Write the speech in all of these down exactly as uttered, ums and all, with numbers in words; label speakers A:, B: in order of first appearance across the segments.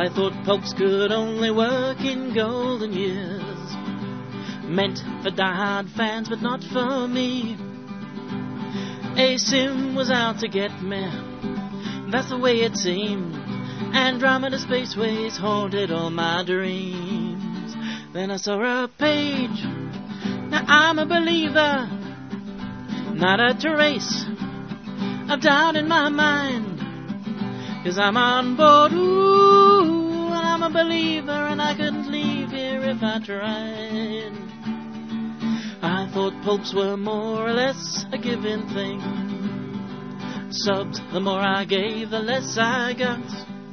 A: I thought pulps could only work in golden years, meant for die-hard fans but not for me. A sim was out to get me, that's the way it seemed. Andromeda Spaceways haunted all my dreams. Then I saw a page, now I'm a believer, not a trace of doubt in my mind, 'cause I'm on board, ooh, and I'm a believer, and I couldn't leave here if I tried. I thought pulps were more or less a given thing. Subs, the more I gave, the less I got.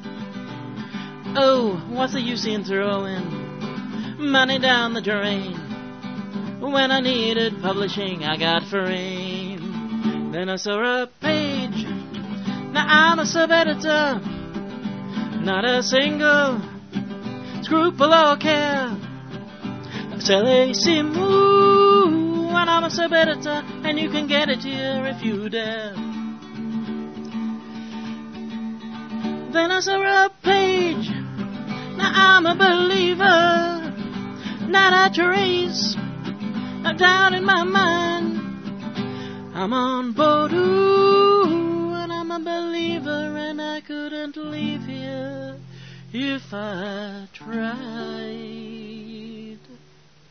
A: Oh, what's the use in throwing money down the drain when I needed publishing I got free? Then I saw a page, now I'm a sub-editor, not a single scruple or care. Sell a sim, ooh, and I'm a sub-editor, and you can get it here if you dare. Then I saw a page, now I'm a believer, not a trace of doubt in my mind. I'm on board, ooh, and I'm a believer, and I couldn't leave here if I tried.